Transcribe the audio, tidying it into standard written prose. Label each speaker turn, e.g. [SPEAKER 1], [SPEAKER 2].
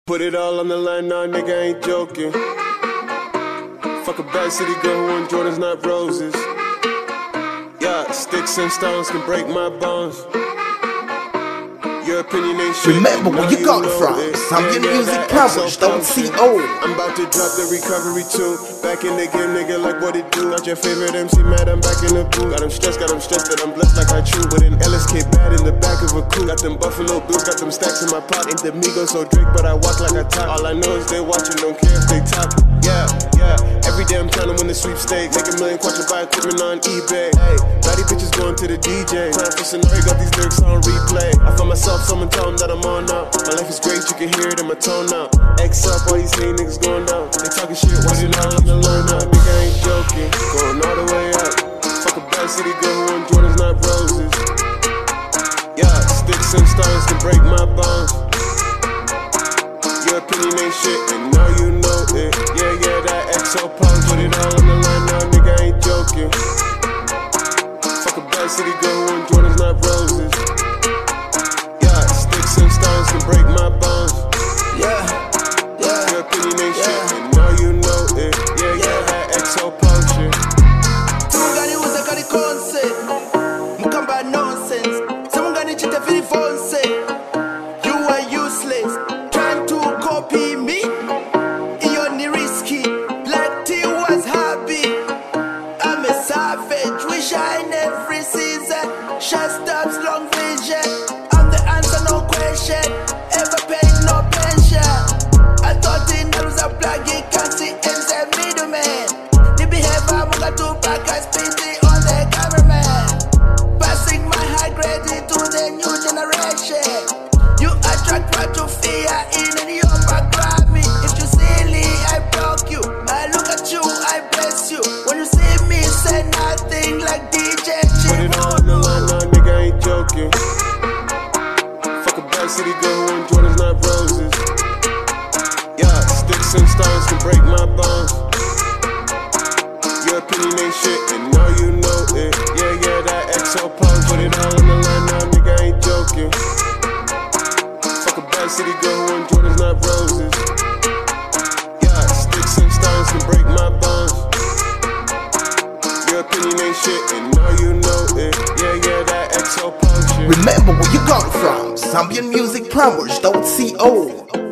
[SPEAKER 1] Put it all on the line, nah, nigga, I ain't joking. Fuck a bad city girl who on Jordans, not roses. Yeah, sticks and stones can break my bones. Your opinion ain't shit.
[SPEAKER 2] Remember where you got it from. Zambia Music Powers.co.
[SPEAKER 1] I'm about to drop the recovery tune. Back in the game, nigga, like what it do. Not your favorite MC, mad, I'm back in the booth. Got them stressed, that I'm blessed like I chew. With an LSK bad in the back of a coupe. Got them Buffalo Bills, got them stacks in my pot. Ain't the Migos so Drake, but I walk like I talk. All I know is they watching, don't care if they talk. Yeah. Every day I'm trying to win the sweepstakes. Make a million, watch buy equipment on eBay. Hey, body bitches going to the DJ. Time for scenario, got these lyrics on replay. I find myself, someone tell them that I'm on now. My life is great, you can hear it in my tone now. X up, all these hate niggas going down. They talking shit, what you know, I'm the learn now. Nigga, I ain't joking, going all the way up. Fuck a bad city girl who on Jordans, not roses. Yeah, sticks and stones can break my bones. Your opinion ain't shit, and now you know it. Yeah, that XO punk, put it all on the line now, nigga, I ain't joking. Fuck a bad city girl who on Jordans, not roses. Yeah, sticks and stones can break my bones. Yeah. Your opinion ain't shit, and now you know it. Yeah, that XO punk shit.
[SPEAKER 3] Mungani uzakali concept, mukamba nonsense. Mungani chita fili fonse. You are useless. Trying to copy me, you're risky. Black T was happy. I'm a savage, we shine every season. Shut stops, long vision. I'm the answer, no question. Ever paid, no pension. I thought it was a plug, you can't see ends and middleman. The behavior, I'm gonna do back, I spit it on the cameraman. Passing my high grade to the new generation. You attract what you fear in any upper Grammy. If you silly, I block you. I look at you, I bless you. When you see me, say nothing like DJ Chip.
[SPEAKER 1] Put it all on the line now, nigga, I ain't joking. Fuck a bad city girl who on Jordans, not roses. Yeah, sticks and stones can break my bones. Your opinion ain't shit, and now you know it. Yeah, that XO punk, put it all on the line now, nigga, I ain't joking. Fuck a bad city girl who on Jordans, not roses. Yeah, sticks and stones can break my bones. Your opinion ain't shit, and now you know it. Yeah, that XO punk shit.
[SPEAKER 2] Remember where you got it from. Zambia Music Powers.co.